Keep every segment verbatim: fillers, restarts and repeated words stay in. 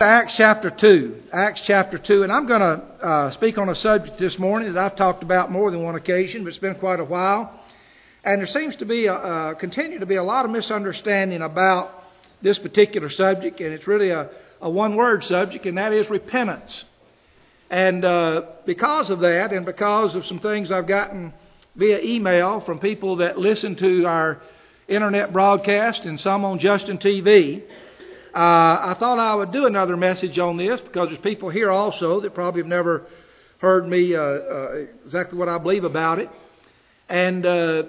Acts chapter two. Acts chapter two. And I'm going to uh, speak on a subject this morning that I've talked about more than one occasion, but it's been quite a while. And there seems to be, a, uh, continue to be a lot of misunderstanding about this particular subject. And it's really a, a one-word subject, and that is repentance. And uh, because of that, and because of some things I've gotten via email from people that listen to our internet broadcast and some on Justin T V, Uh, I thought I would do another message on this because there's people here also that probably have never heard me uh, uh, exactly what I believe about it. And uh,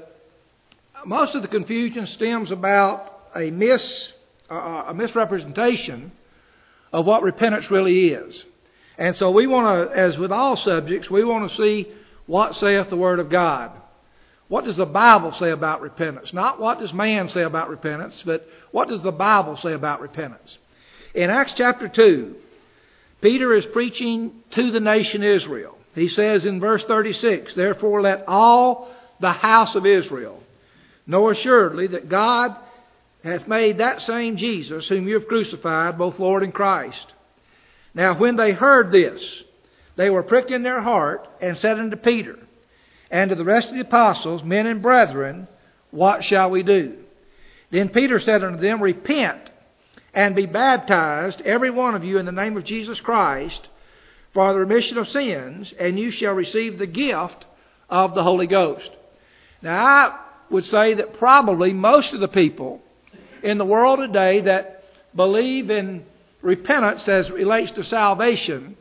most of the confusion stems about a mis uh, a misrepresentation of what repentance really is. And so we want to, as with all subjects, we want to see what saith the Word of God. What does the Bible say about repentance? Not what does man say about repentance, but what does the Bible say about repentance? In Acts chapter two, Peter is preaching to the nation Israel. He says in verse thirty-six, "Therefore let all the house of Israel know assuredly that God hath made that same Jesus whom you have crucified, both Lord and Christ." Now when they heard this, they were pricked in their heart and said unto Peter and to the rest of the apostles, "Men and brethren, what shall we do?" Then Peter said unto them, "Repent and be baptized, every one of you, in the name of Jesus Christ, for the remission of sins, and you shall receive the gift of the Holy Ghost." Now I would say that probably most of the people in the world today that believe in repentance as it relates to salvation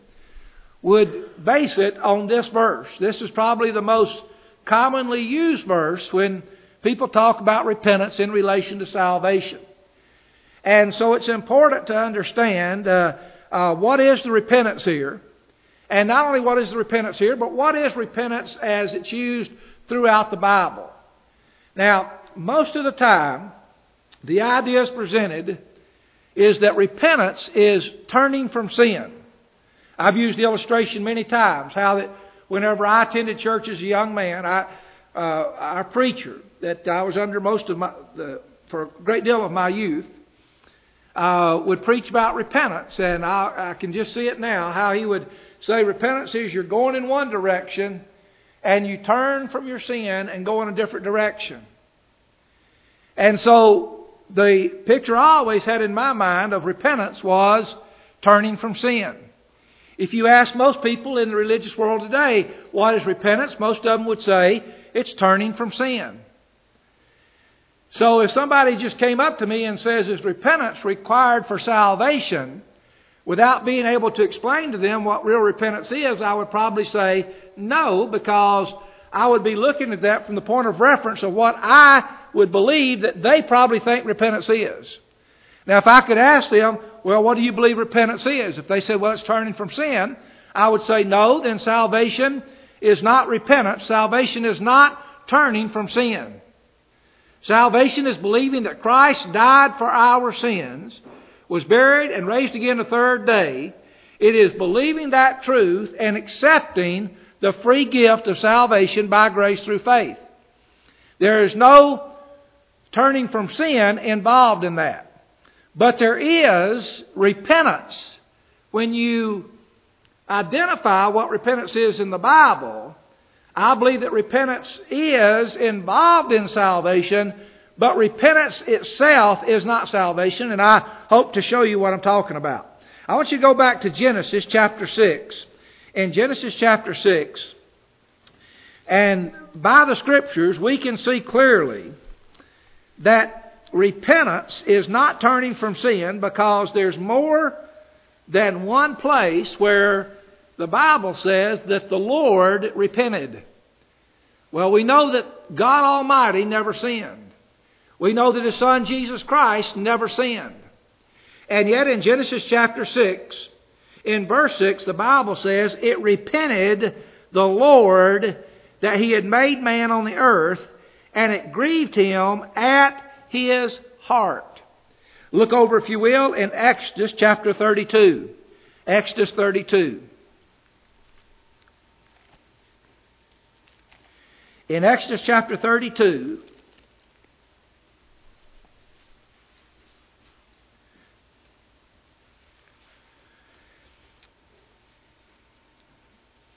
would base it on this verse. This is probably the most commonly used verse when people talk about repentance in relation to salvation. And so it's important to understand uh, uh, what is the repentance here. And not only what is the repentance here, but what is repentance as it's used throughout the Bible. Now, most of the time, the idea is presented is that repentance is turning from sin. I've used the illustration many times, how that whenever I attended church as a young man, I, uh, our preacher that I was under most of my, the, for a great deal of my youth, uh, would preach about repentance. And I, I can just see it now, how he would say repentance is you're going in one direction and you turn from your sin and go in a different direction. And so the picture I always had in my mind of repentance was turning from sin. If you ask most people in the religious world today, what is repentance? Most of them would say it's turning from sin. So if somebody just came up to me and says, "Is repentance required for salvation?" without being able to explain to them what real repentance is, I would probably say no, because I would be looking at that from the point of reference of what I would believe that they probably think repentance is. Now, if I could ask them, "Well, what do you believe repentance is?" If they said, "Well, it's turning from sin," I would say, "No, then salvation is not repentance. Salvation is not turning from sin. Salvation is believing that Christ died for our sins, was buried and raised again the third day. It is believing that truth and accepting the free gift of salvation by grace through faith. There is no turning from sin involved in that. But there is repentance. When you identify what repentance is in the Bible, I believe that repentance is involved in salvation, but repentance itself is not salvation, and I hope to show you what I'm talking about. I want you to go back to Genesis chapter six. In Genesis chapter six, and by the Scriptures, we can see clearly that repentance is not turning from sin, because there's more than one place where the Bible says that the Lord repented. Well, we know that God Almighty never sinned. We know that His Son Jesus Christ never sinned. And yet in Genesis chapter six, in verse six, the Bible says, "It repented the Lord that He had made man on the earth, and it grieved Him at His heart." Look over, if you will, in Exodus chapter thirty-two. Exodus thirty-two. In Exodus chapter thirty-two,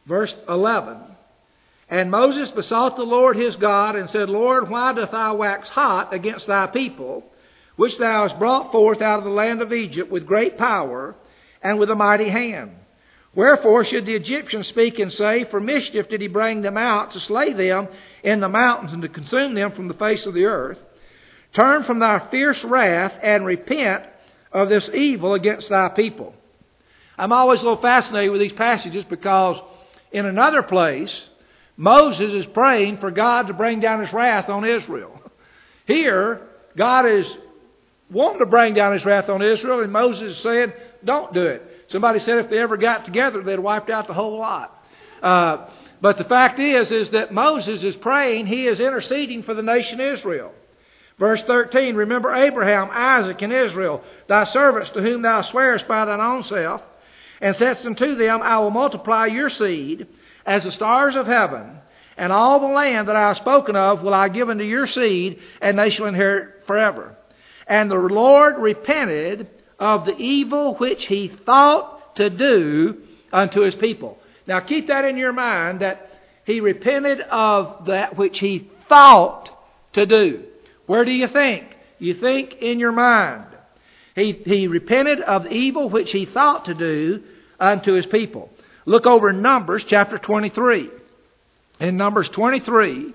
Verse eleven. And Moses besought the Lord his God, and said, Lord, why doth thou wax hot against thy people, which thou hast brought forth out of the land of Egypt with great power and with a mighty hand? Wherefore should the Egyptians speak and say, For mischief did he bring them out, to slay them in the mountains, and to consume them from the face of the earth? Turn from thy fierce wrath, and repent of this evil against thy people. I'm always a little fascinated with these passages, because in another place, Moses is praying for God to bring down his wrath on Israel. Here, God is wanting to bring down his wrath on Israel, and Moses is saying, don't do it. Somebody said if they ever got together, they'd wiped out the whole lot. Uh, but the fact is, is that Moses is praying, he is interceding for the nation Israel. Verse thirteen, Remember Abraham, Isaac, and Israel, thy servants, to whom thou swearest by thine own self, and saidst unto them, I will multiply your seed as the stars of heaven, and all the land that I have spoken of will I give unto your seed, and they shall inherit forever. And the Lord repented of the evil which he thought to do unto his people. Now keep that in your mind, that he repented of that which he thought to do. Where do you think? You think in your mind. He, he repented of the evil which he thought to do unto his people. Look over in Numbers chapter twenty-three. In Numbers twenty-three,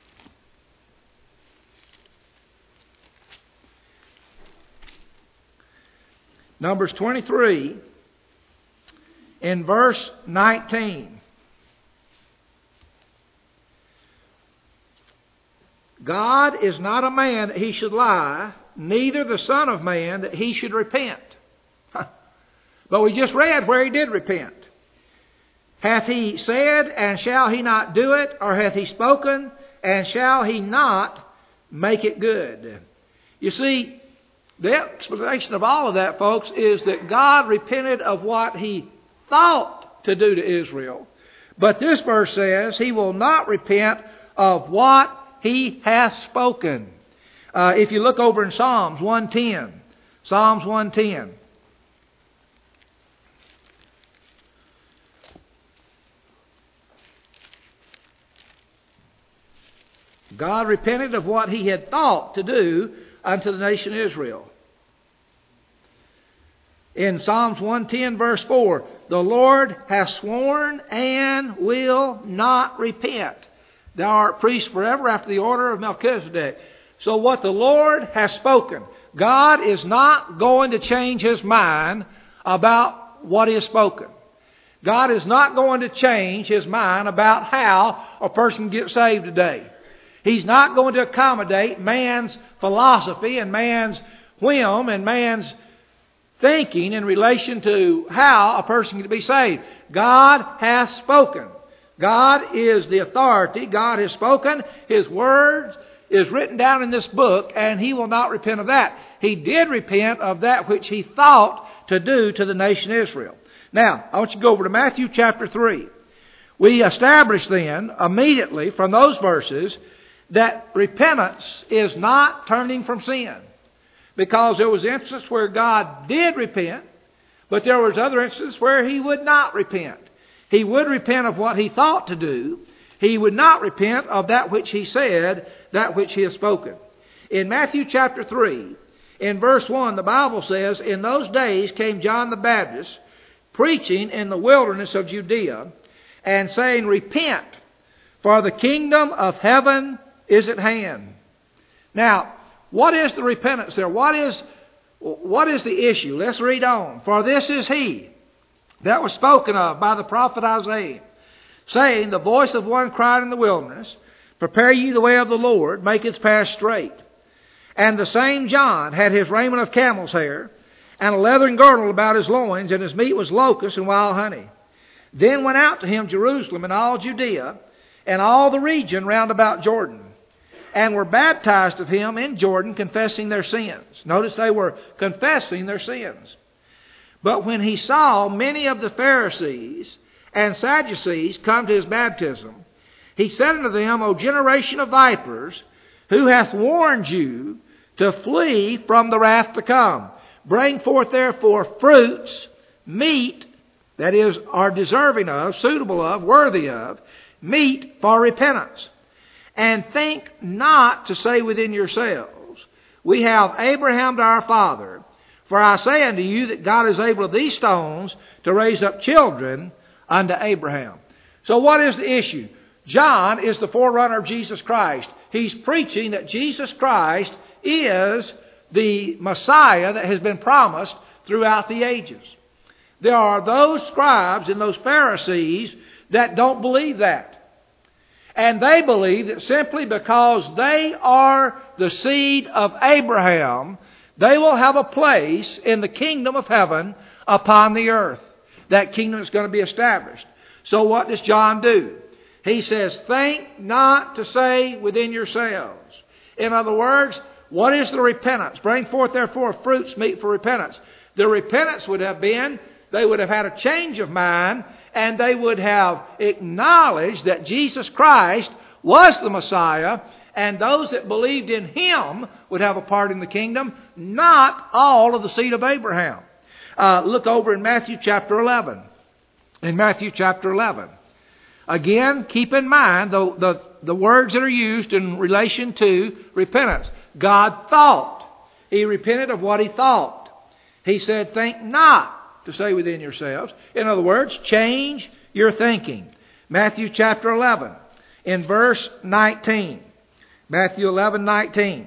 Numbers twenty-three, in verse nineteen. God is not a man that he should lie, neither the Son of Man that he should repent. But we just read where he did repent. Hath he said, and shall he not do it? Or hath he spoken, and shall he not make it good? You see, the explanation of all of that, folks, is that God repented of what he thought to do to Israel. But this verse says he will not repent of what he hath spoken. Uh, if you look over in Psalms one ten, Psalms one ten. God repented of what he had thought to do unto the nation Israel. In Psalms one ten verse four, the Lord hath sworn and will not repent. Thou art priest forever after the order of Melchizedek. So what the Lord has spoken, God is not going to change his mind about what he has spoken. God is not going to change his mind about how a person gets saved today. He's not going to accommodate man's philosophy and man's whim and man's thinking in relation to how a person can be saved. God hath spoken. God is the authority. God has spoken. His word is written down in this book, and he will not repent of that. He did repent of that which he thought to do to the nation Israel. Now, I want you to go over to Matthew chapter three. We establish then, immediately from those verses, that repentance is not turning from sin. Because there was instances where God did repent, but there was other instances where he would not repent. He would repent of what he thought to do. He would not repent of that which he said, that which he has spoken. In Matthew chapter three, in verse one, the Bible says, In those days came John the Baptist, preaching in the wilderness of Judea, and saying, Repent, for the kingdom of heaven is at hand. Now, what is the repentance there? What is, what is the issue? Let's read on. For this is he that was spoken of by the prophet Isaiah, saying, The voice of one cried in the wilderness, Prepare ye the way of the Lord, make its path straight. And the same John had his raiment of camel's hair, and a leathern girdle about his loins, and his meat was locusts and wild honey. Then went out to him Jerusalem and all Judea, and all the region round about Jordan, and were baptized of him in Jordan, confessing their sins. Notice they were confessing their sins. But when he saw many of the Pharisees and Sadducees come to his baptism, he said unto them, O generation of vipers, who hath warned you to flee from the wrath to come? Bring forth therefore fruits meet that is, are deserving of, suitable of, worthy of, meet for repentance. And think not to say within yourselves, we have Abraham to our father. For I say unto you that God is able of these stones to raise up children unto Abraham. So what is the issue? John is the forerunner of Jesus Christ. He's preaching that Jesus Christ is the Messiah that has been promised throughout the ages. There are those scribes and those Pharisees that don't believe that. And they believe that simply because they are the seed of Abraham, they will have a place in the kingdom of heaven upon the earth. That kingdom is going to be established. So what does John do? He says, think not to say within yourselves. In other words, what is the repentance? Bring forth therefore fruits meet for repentance. The repentance would have been, they would have had a change of mind, and they would have acknowledged that Jesus Christ was the Messiah, and those that believed in Him would have a part in the kingdom, not all of the seed of Abraham. Uh, look over in Matthew chapter eleven. In Matthew chapter eleven. Again, keep in mind the, the, the words that are used in relation to repentance. God thought. He repented of what He thought. He said, think not to say within yourselves. In other words, change your thinking. Matthew chapter eleven, in verse nineteen. Matthew eleven, nineteen.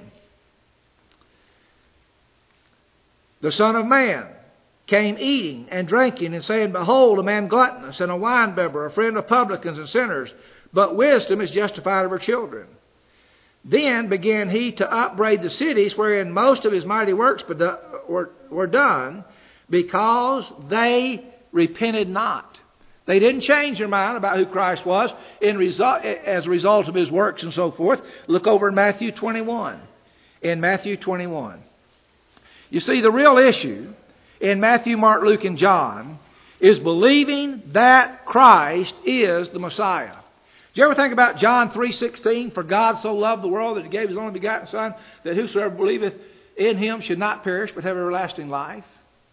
The Son of Man came eating and drinking and saying, behold, a man gluttonous and a winebibber, a friend of publicans and sinners, but wisdom is justified of her children. Then began he to upbraid the cities wherein most of his mighty works were done, because they repented not. They didn't change their mind about who Christ was in result, as a result of His works and so forth. Look over in Matthew twenty-one. In Matthew twenty-one. You see, the real issue in Matthew, Mark, Luke, and John is believing that Christ is the Messiah. Did you ever think about John three sixteen? For God so loved the world that He gave His only begotten Son, that whosoever believeth in Him should not perish but have everlasting life.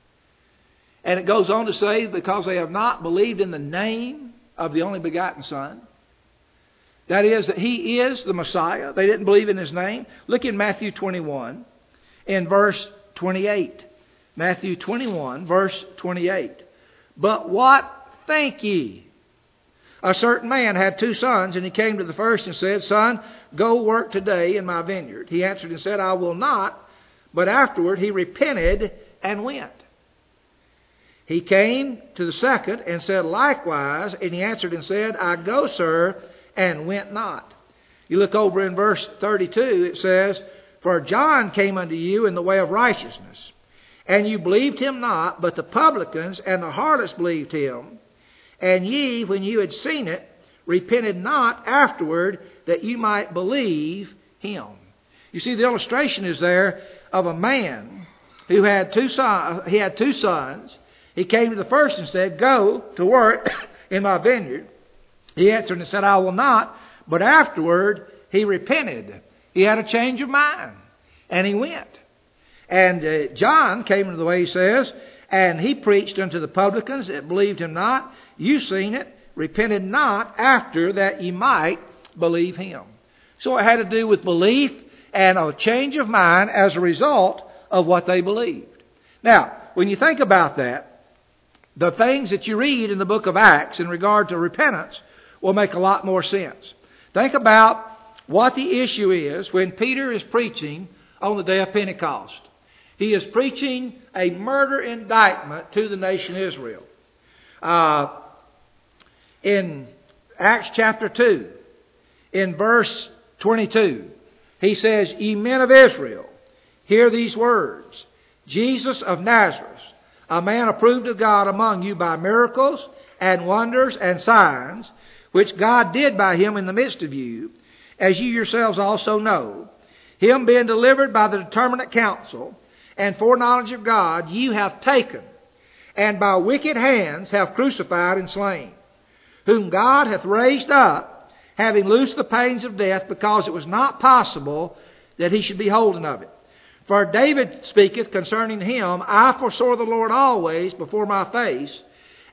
And it goes on to say, because they have not believed in the name of the only begotten Son. That is, that He is the Messiah. They didn't believe in His name. Look in Matthew twenty-one, in verse twenty-eight. Matthew twenty-one, verse twenty-eight. But what think ye? A certain man had two sons, and he came to the first and said, Son, go work today in my vineyard. He answered and said, I will not. But afterward he repented and went. He came to the second and said likewise, and he answered and said, I go, sir, and went not. You look over in verse thirty-two, it says, For John came unto you in the way of righteousness, and you believed him not, but the publicans and the harlots believed him. And ye, when you had seen it, repented not afterward, that you might believe him. You see, the illustration is there of a man who had two sons. He had two sons. He came to the first and said, Go to work in my vineyard. He answered and said, I will not. But afterward he repented. He had a change of mind, and he went. And uh, John came into the way, he says, and he preached unto the publicans that believed him not. You seen it, repented not after that ye might believe him. So it had to do with belief and a change of mind as a result of what they believed. Now, when you think about that, the things that you read in the book of Acts in regard to repentance will make a lot more sense. Think about what the issue is when Peter is preaching on the day of Pentecost. He is preaching a murder indictment to the nation Israel. Uh, in Acts chapter two, in verse twenty-two, he says, Ye men of Israel, hear these words. Jesus of Nazareth, a man approved of God among you by miracles and wonders and signs, which God did by him in the midst of you, as you yourselves also know, him being delivered by the determinate counsel and foreknowledge of God, you have taken, and by wicked hands have crucified and slain, whom God hath raised up, having loosed the pains of death, because it was not possible that he should be holden of it. For David speaketh concerning him, I foresaw the Lord always before my face,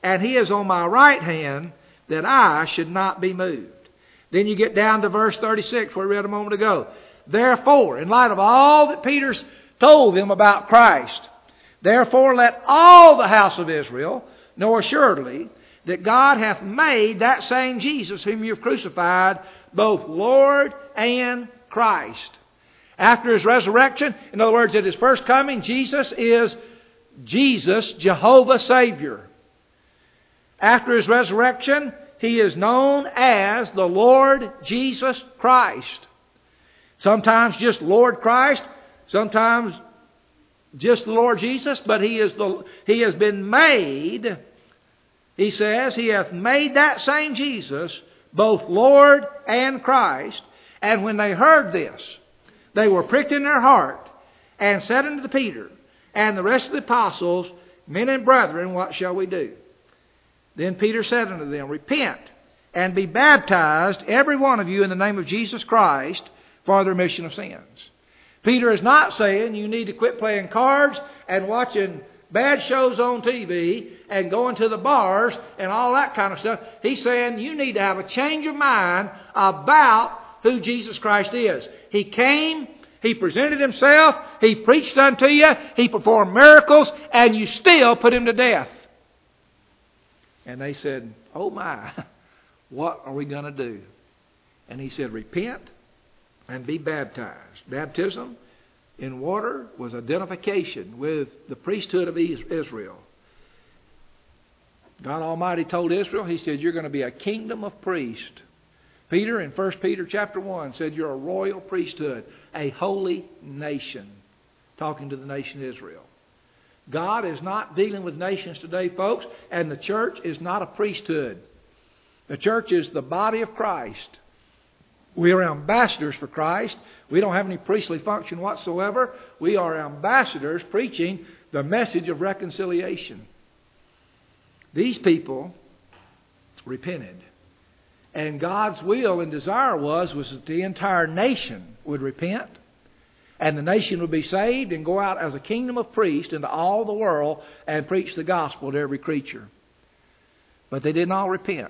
and He is on my right hand, that I should not be moved. Then you get down to verse thirty-six, where we read a moment ago. Therefore, in light of all that Peter's told them about Christ, therefore let all the house of Israel know assuredly that God hath made that same Jesus whom you have crucified both Lord and Christ. After His resurrection, in other words, at His first coming, Jesus is Jesus, Jehovah Savior. After His resurrection, He is known as the Lord Jesus Christ. Sometimes just Lord Christ, sometimes just the Lord Jesus, but He is the He has been made, He says, He hath made that same Jesus both Lord and Christ. And when they heard this, they were pricked in their heart, and said unto Peter and the rest of the apostles, Men and brethren, what shall we do? Then Peter said unto them, Repent, and be baptized, every one of you, in the name of Jesus Christ, for the remission of sins. Peter is not saying you need to quit playing cards and watching bad shows on T V and going to the bars and all that kind of stuff. He's saying you need to have a change of mind about who Jesus Christ is. He came, He presented Himself, He preached unto you, He performed miracles, and you still put Him to death. And they said, oh my, what are we going to do? And He said, repent and be baptized. Baptism in water was identification with the priesthood of Israel. God Almighty told Israel, He said, you're going to be a kingdom of priests. Peter in First Peter chapter one said, you're a royal priesthood, a holy nation. Talking to the nation Israel. God is not dealing with nations today, folks, and the church is not a priesthood. The church is the body of Christ. We are ambassadors for Christ. We don't have any priestly function whatsoever. We are ambassadors preaching the message of reconciliation. These people repented. And God's will and desire was, was that the entire nation would repent. And the nation would be saved and go out as a kingdom of priests into all the world and preach the gospel to every creature. But they did not repent.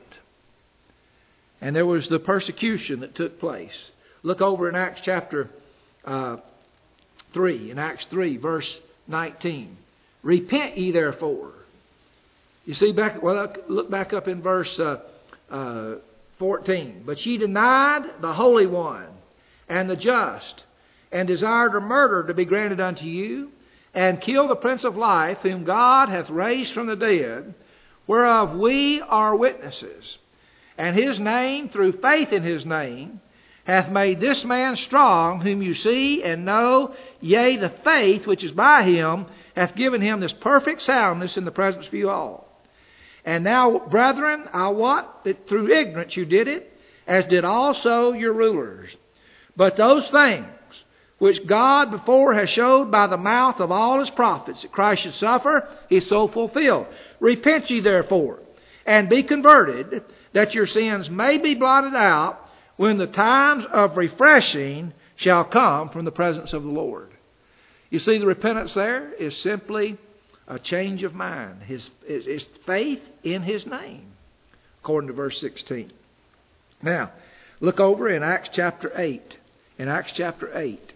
And there was the persecution that took place. Look over in Acts chapter uh, three. In Acts three, verse nineteen. Repent ye therefore. You see, back. Well, look back up in verse uh, uh, fourteen. But ye denied the Holy One and the just, and desired a murder to be granted unto you, and killed the Prince of Life, whom God hath raised from the dead, whereof we are witnesses. And His name, through faith in His name, hath made this man strong, whom you see and know, yea, the faith which is by Him hath given him this perfect soundness in the presence of you all. And now, brethren, I wot that through ignorance you did it, as did also your rulers. But those things which God before has showed by the mouth of all His prophets that Christ should suffer, He so fulfilled. Repent ye therefore, and be converted, that your sins may be blotted out, when the times of refreshing shall come from the presence of the Lord. You see, the repentance there is simply a change of mind. His, his faith in His name, according to verse sixteen. Now, look over in Acts chapter eight. In Acts chapter eight.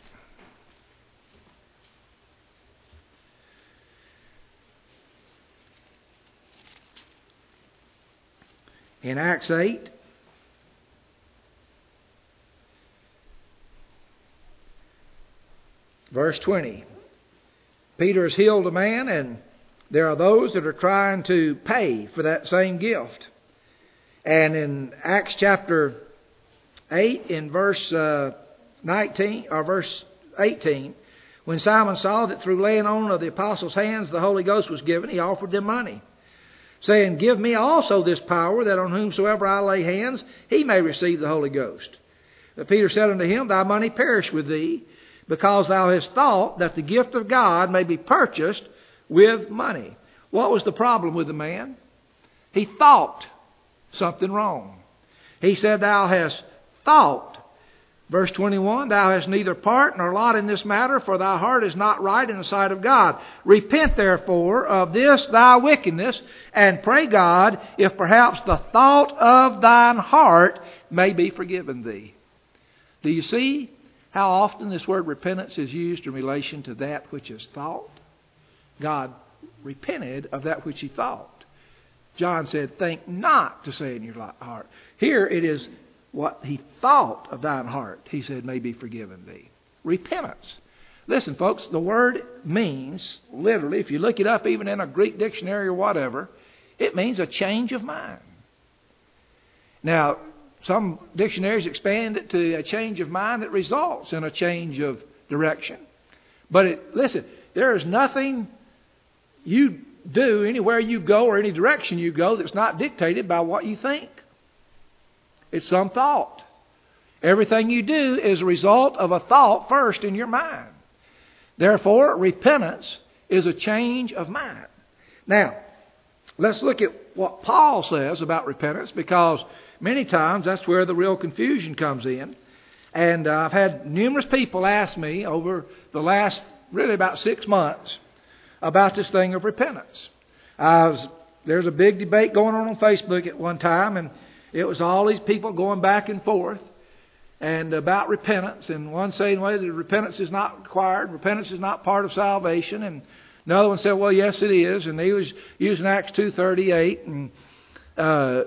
In Acts eight, verse twenty, Peter has healed a man, and there are those that are trying to pay for that same gift. And in Acts chapter eight, in verse uh, nineteen or verse eighteen, when Simon saw that through laying on of the apostles' hands the Holy Ghost was given, he offered them money, saying, Give me also this power, that on whomsoever I lay hands, he may receive the Holy Ghost. But Peter said unto him, Thy money perish with thee, because thou hast thought that the gift of God may be purchased with money. What was the problem with the man? He thought something wrong. He said, Thou hast thought Verse twenty-one, thou hast neither part nor lot in this matter, for thy heart is not right in the sight of God. Repent therefore of this thy wickedness, and pray God, if perhaps the thought of thine heart may be forgiven thee. Do you see how often this word repentance is used in relation to that which is thought? God repented of that which he thought. John said, think not to say in your heart. Here it is, what he thought of thine heart, he said, may be forgiven thee. Repentance. Listen, folks, the word means, literally, if you look it up even in a Greek dictionary or whatever, it means a change of mind. Now, some dictionaries expand it to a change of mind that results in a change of direction. But it, listen, there is nothing you do anywhere you go or any direction you go that's not dictated by what you think. It's some thought. Everything you do is a result of a thought first in your mind. Therefore, repentance is a change of mind. Now, let's look at what Paul says about repentance, because many times that's where the real confusion comes in. And uh, I've had numerous people ask me over the last, really about six months, about this thing of repentance. I was, there's a big debate going on on Facebook at one time, and it was all these people going back and forth and about repentance, and one saying, well, that repentance is not required, repentance is not part of salvation, and another one said, well, yes, it is, and he was using Acts two thirty-eight, and uh,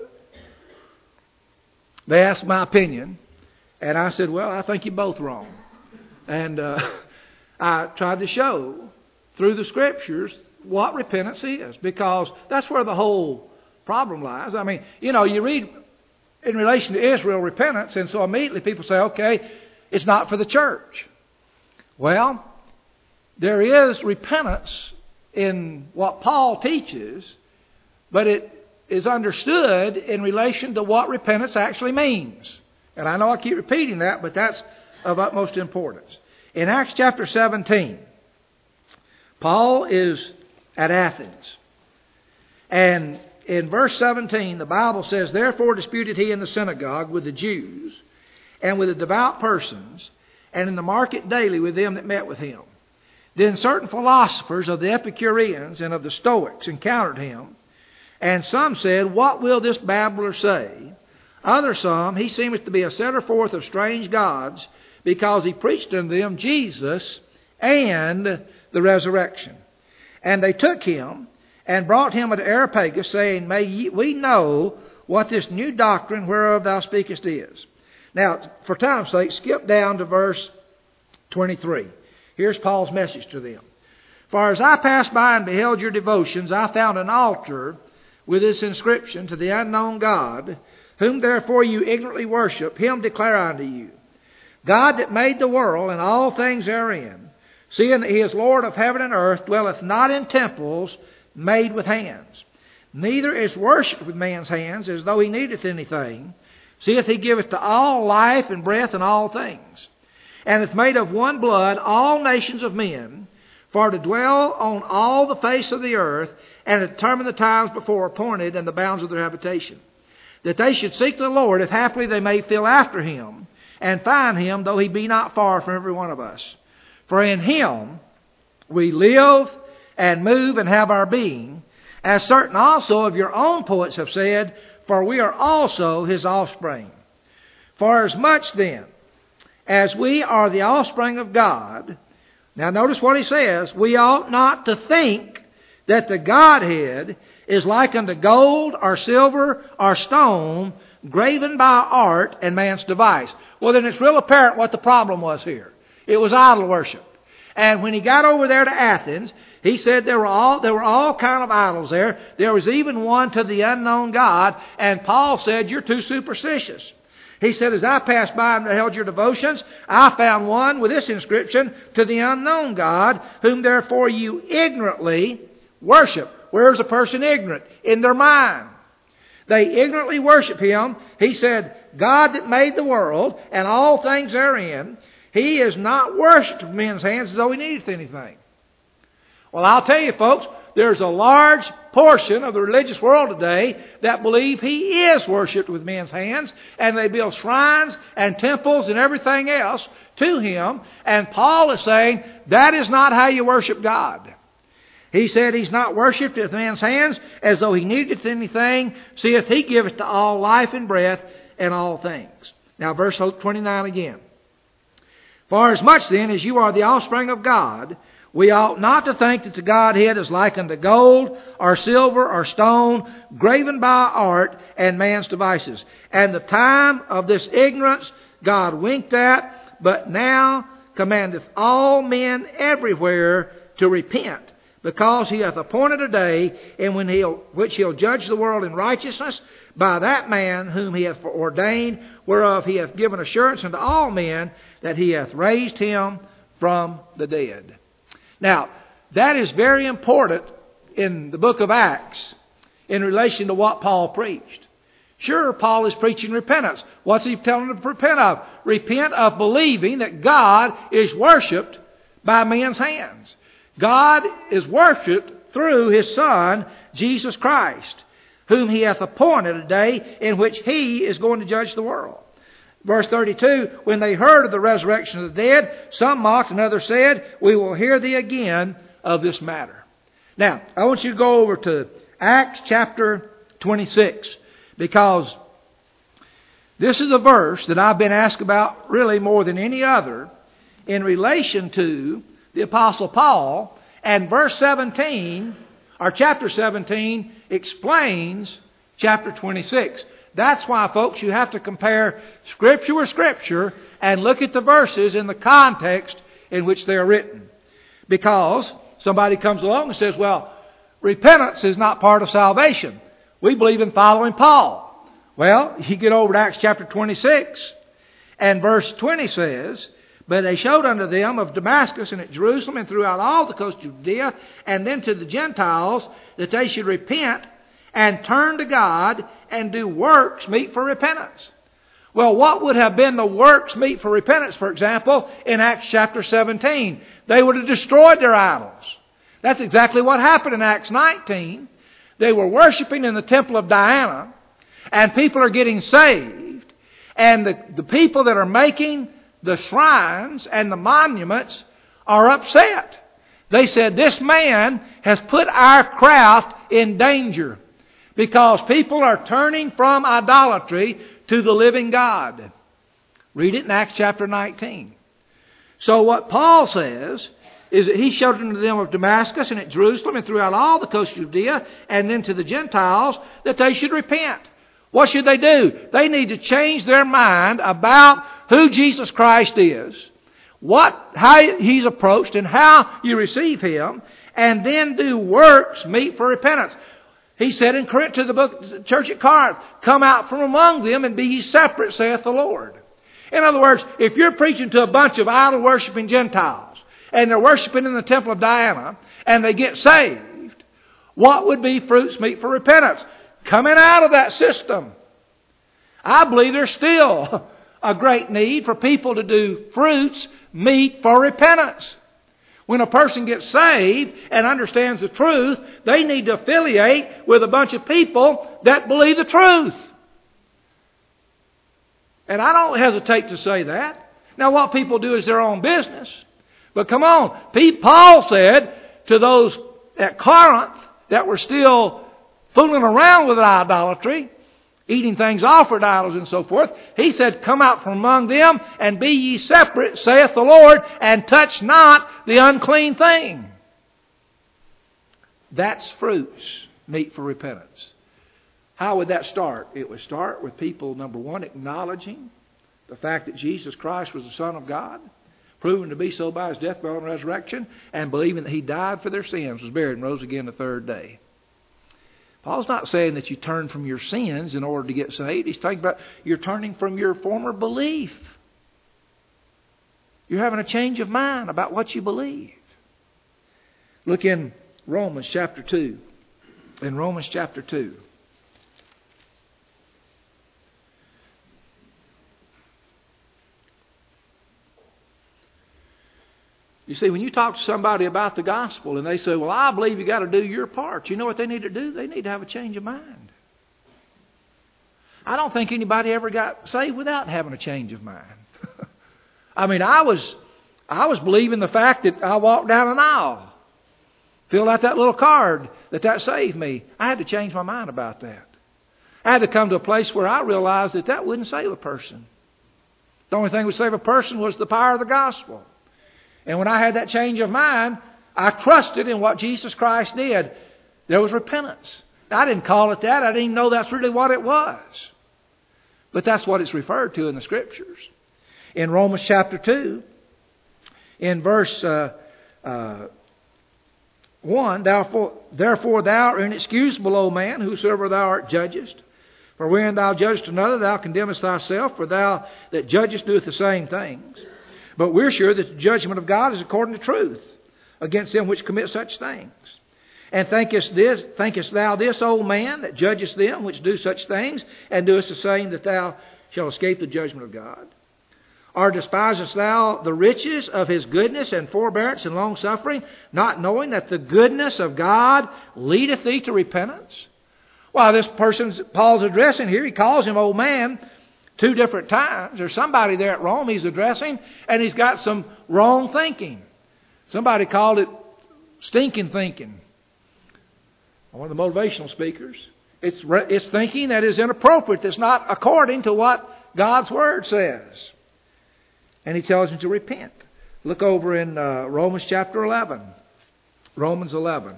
they asked my opinion, and I said, well, I think you're both wrong. And uh, I tried to show through the Scriptures what repentance is, because that's where the whole problem lies. I mean, you know, you read in relation to Israel repentance, and so immediately people say, okay, it's not for the church. Well, there is repentance in what Paul teaches, but it is understood in relation to what repentance actually means. And I know I keep repeating that, but that's of utmost importance. In Acts chapter seventeen, Paul is at Athens. And in verse seventeen, the Bible says, therefore disputed he in the synagogue with the Jews and with the devout persons, and in the market daily with them that met with him. Then certain philosophers of the Epicureans and of the Stoics encountered him, and some said, what will this babbler say? Other some, he seemeth to be a setter forth of strange gods, because he preached unto them Jesus and the resurrection. And they took him and brought him unto Areopagus, saying, may ye, we know what this new doctrine whereof thou speakest is. Now, for time's sake, skip down to verse twenty-three. Here's Paul's message to them. For as I passed by and beheld your devotions, I found an altar with this inscription, to the unknown God, whom therefore you ignorantly worship, him declare unto you, God that made the world and all things therein, seeing that he is Lord of heaven and earth, dwelleth not in temples made with hands, neither is worshipped with man's hands, as though he needeth anything, seeth he giveth to all life and breath and all things, and hath made of one blood all nations of men, for to dwell on all the face of the earth, and to determine the times before appointed and the bounds of their habitation, that they should seek the Lord, if haply they may feel after him, and find him, though he be not far from every one of us. For in him we live and move and have our being, as certain also of your own poets have said, for we are also his offspring. For as much then as we are the offspring of God, now notice what he says, we ought not to think that the Godhead is like unto gold or silver or stone, graven by art and man's device. Well, then it's real apparent what the problem was here. It was idol worship. And when he got over there to Athens, he said there were all there were all kind of idols there. There was even one to the unknown God. And Paul said, you're too superstitious. He said, as I passed by and beheld your devotions, I found one with this inscription, to the unknown God, whom therefore you ignorantly worship. Where is a person ignorant? In their mind. They ignorantly worship him. He said, God that made the world and all things therein, he is not worshipped with men's hands as though he needeth anything. Well, I'll tell you, folks, there's a large portion of the religious world today that believe He is worshipped with men's hands, and they build shrines and temples and everything else to Him. And Paul is saying that is not how you worship God. He said He's not worshipped with men's hands as though He needed anything, seeth He giveth to all life and breath and all things. Now verse twenty-nine again. For as much then as you are the offspring of God, we ought not to think that the Godhead is like unto gold, or silver, or stone, graven by art and man's devices. And the time of this ignorance God winked at, but now commandeth all men everywhere to repent, because He hath appointed a day in when he'll, which He'll judge the world in righteousness by that man whom He hath ordained, whereof He hath given assurance unto all men that He hath raised Him from the dead. Now, that is very important in the book of Acts in relation to what Paul preached. Sure, Paul is preaching repentance. What's he telling them to repent of? Repent of believing that God is worshipped by men's hands. God is worshipped through His Son, Jesus Christ, whom He hath appointed a day in which He is going to judge the world. Verse thirty-two, when they heard of the resurrection of the dead, some mocked and others said, we will hear thee again of this matter. Now, I want you to go over to Acts chapter twenty-six, because this is a verse that I've been asked about really more than any other in relation to the Apostle Paul. And verse seventeen, or chapter seventeen, explains chapter twenty-six. That's why, folks, you have to compare Scripture with Scripture and look at the verses in the context in which they are written. Because somebody comes along and says, well, repentance is not part of salvation. We believe in following Paul. Well, you get over to Acts chapter twenty-six, and verse twenty says, but they showed unto them of Damascus and at Jerusalem and throughout all the coast of Judea, and then to the Gentiles, that they should repent and turn to God and do works meet for repentance. Well, what would have been the works meet for repentance, for example, in Acts chapter seventeen? They would have destroyed their idols. That's exactly what happened in Acts nineteen. They were worshiping in the temple of Diana, and people are getting saved, and the, the people that are making the shrines and the monuments are upset. They said, this man has put our craft in danger, because people are turning from idolatry to the living God. Read it in Acts chapter nineteen. So what Paul says is that he showed unto them of Damascus and at Jerusalem and throughout all the coast of Judea, and then to the Gentiles, that they should repent. What should they do? They need to change their mind about who Jesus Christ is, what, how He's approached, and how you receive Him, and then do works meet for repentance. He said in Corinth to the book, church at Corinth, come out from among them and be ye separate, saith the Lord. In other words, if you're preaching to a bunch of idol-worshipping Gentiles, and they're worshiping in the temple of Diana, and they get saved, what would be fruits meet for repentance? Coming out of that system. I believe there's still a great need for people to do fruits meet for repentance. When a person gets saved and understands the truth, they need to affiliate with a bunch of people that believe the truth. And I don't hesitate to say that. Now, what people do is their own business. But come on, Paul said to those at Corinth that were still fooling around with idolatry, eating things offered to idols and so forth, he said, come out from among them and be ye separate, saith the Lord, and touch not the unclean thing. That's fruits meet for repentance. How would that start? It would start with people, number one, acknowledging the fact that Jesus Christ was the Son of God, proven to be so by His death, burial, and resurrection, and believing that He died for their sins, was buried, and rose again the third day. Paul's not saying that you turn from your sins in order to get saved. He's talking about you're turning from your former belief. You're having a change of mind about what you believe. Look in Romans chapter two. In Romans chapter two. You see, when you talk to somebody about the gospel and they say, well, I believe you got to do your part, you know what they need to do? They need to have a change of mind. I don't think anybody ever got saved without having a change of mind. I mean, I was I was believing the fact that I walked down an aisle, filled out that little card, that that saved me. I had to change my mind about that. I had to come to a place where I realized that that wouldn't save a person. The only thing that would save a person was the power of the gospel. And when I had that change of mind, I trusted in what Jesus Christ did. There was repentance. I didn't call it that. I didn't even know that's really what it was. But that's what it's referred to in the Scriptures. In Romans chapter two, in verse uh, uh, one, therefore, therefore thou art inexcusable, O man, whosoever thou art judgest. For when thou judgest another, thou condemnest thyself, for thou that judgest doeth the same things. But we're sure that the judgment of God is according to truth against them which commit such things. And thinkest this, thinkest thou this, old man, that judgest them which do such things, and doest the same, that thou shalt escape the judgment of God? Or despisest thou the riches of his goodness and forbearance and longsuffering, not knowing that the goodness of God leadeth thee to repentance? Well, this person Paul's addressing here, he calls him old man two different times. There's somebody there at Rome he's addressing, and he's got some wrong thinking. Somebody called it stinking thinking. One of the motivational speakers. It's, it's thinking that is inappropriate, that's not according to what God's Word says. And he tells him to repent. Look over in uh, Romans chapter eleven. Romans eleven.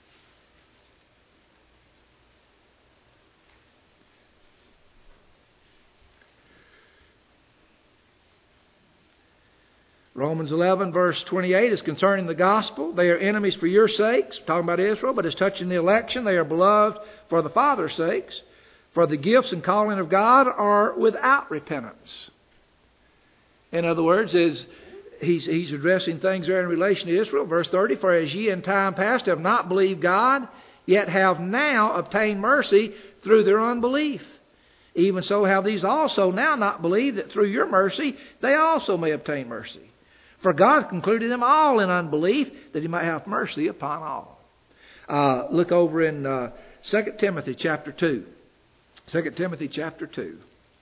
Romans eleven verse twenty-eight is concerning the gospel. They are enemies for your sakes, talking about Israel, but as touching the election, they are beloved for the Father's sakes. For the gifts and calling of God are without repentance. In other words, is he's, he's addressing things there in relation to Israel. Verse thirty, for as ye in time past have not believed God, yet have now obtained mercy through their unbelief. Even so have these also now not believed, that through your mercy they also may obtain mercy. For God concluded them all in unbelief, that he might have mercy upon all. Uh, look over in uh, Second Timothy chapter two. Second Timothy chapter two.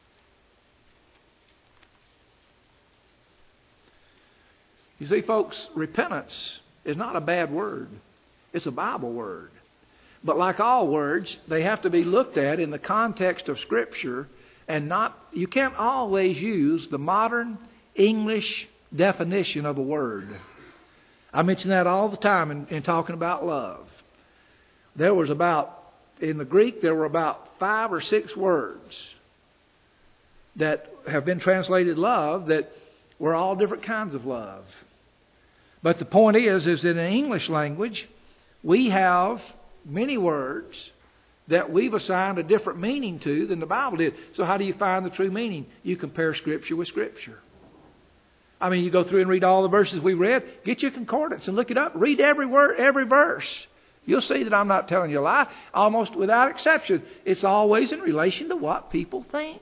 You see, folks, repentance is not a bad word. It's a Bible word. But like all words, they have to be looked at in the context of Scripture, and not, you can't always use the modern English definition of a word. I mention that all the time in, in talking about love. There was about, in the Greek, there were about five or six words that have been translated love that were all different kinds of love. But the point is, is that in the English language, we have many words that we've assigned a different meaning to than the Bible did. So how do you find the true meaning? You compare Scripture with Scripture. I mean, you go through and read all the verses we read. Get your concordance and look it up. Read every word, every verse. You'll see that I'm not telling you a lie. Almost without exception, it's always in relation to what people think.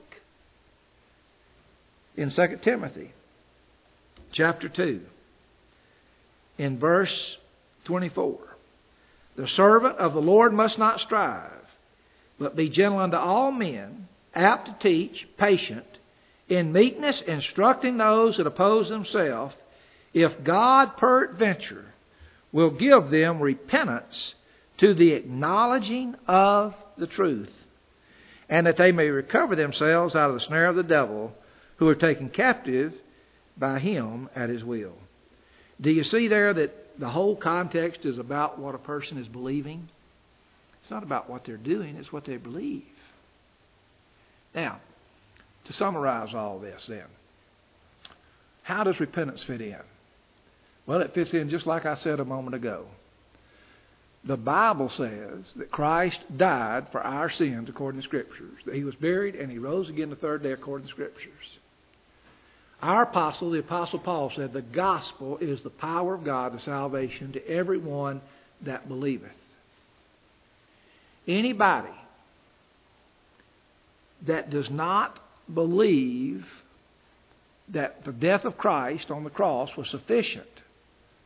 In Second Timothy chapter two, in verse twenty-four, the servant of the Lord must not strive, but be gentle unto all men, apt to teach, patient, in meekness instructing those that oppose themselves, if God peradventure will give them repentance to the acknowledging of the truth, and that they may recover themselves out of the snare of the devil, who are taken captive by him at his will. Do you see there that the whole context is about what a person is believing? It's not about what they're doing, it's what they believe. Now, to summarize all this then, how does repentance fit in? Well, it fits in just like I said a moment ago. The Bible says that Christ died for our sins according to Scriptures, that he was buried and he rose again the third day according to Scriptures. Our apostle, the Apostle Paul, said the gospel is the power of God to salvation to everyone that believeth. Anybody that does not believe that the death of Christ on the cross was sufficient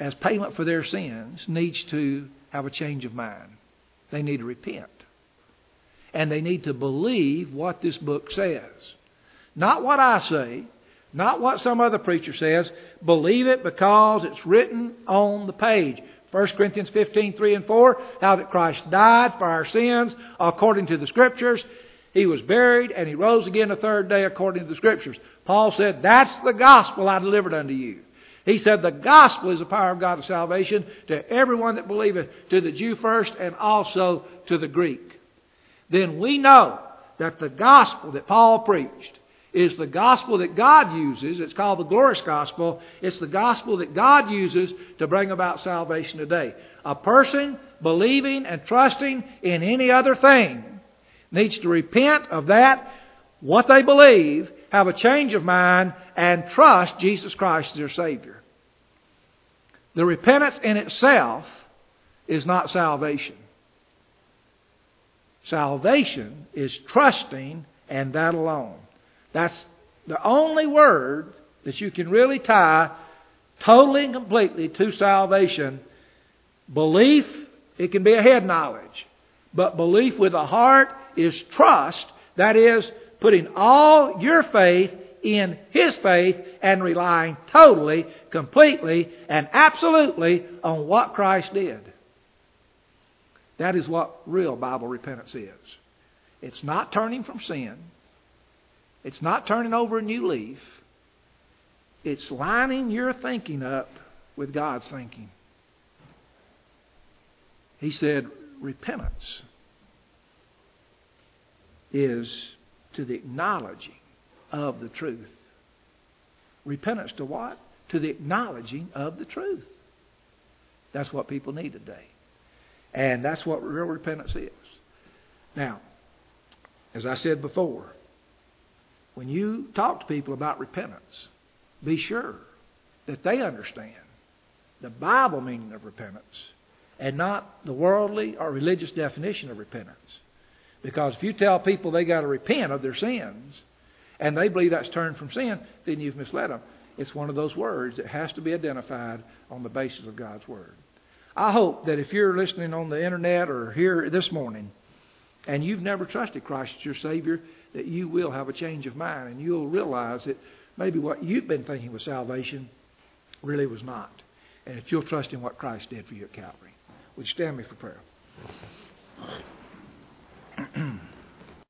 as payment for their sins, needs to have a change of mind. They need to repent. And they need to believe what this book says. Not what I say, not what some other preacher says. Believe it because it's written on the page. First Corinthians fifteen, three and four, how that Christ died for our sins according to the Scriptures. He was buried and He rose again the third day according to the Scriptures. Paul said, that's the gospel I delivered unto you. He said the gospel is the power of God to salvation to everyone that believeth, to the Jew first and also to the Greek. Then we know that the gospel that Paul preached is the gospel that God uses. It's called the glorious gospel. It's the gospel that God uses to bring about salvation today. A person believing and trusting in any other thing needs to repent of that, what they believe, have a change of mind, and trust Jesus Christ as their Savior. The repentance in itself is not salvation. Salvation is trusting, and that alone. That's the only word that you can really tie totally and completely to salvation. Belief, it can be a head knowledge. But belief with a heart is trust. That is, putting all your faith in His faith and relying totally, completely, and absolutely on what Christ did. That is what real Bible repentance is. It's not turning from sin. It's not turning over a new leaf. It's lining your thinking up with God's thinking. He said repentance is to the acknowledging of the truth. Repentance to what? To the acknowledging of the truth. That's what people need today. And that's what real repentance is. Now, as I said before, when you talk to people about repentance, be sure that they understand the Bible meaning of repentance and not the worldly or religious definition of repentance. Because if you tell people they got to repent of their sins and they believe that's turned from sin, then you've misled them. It's one of those words that has to be identified on the basis of God's Word. I hope that if you're listening on the internet or here this morning and you've never trusted Christ as your Savior, that you will have a change of mind and you'll realize that maybe what you've been thinking was salvation really was not. And that you'll trust in what Christ did for you at Calvary. Would you stand me for prayer?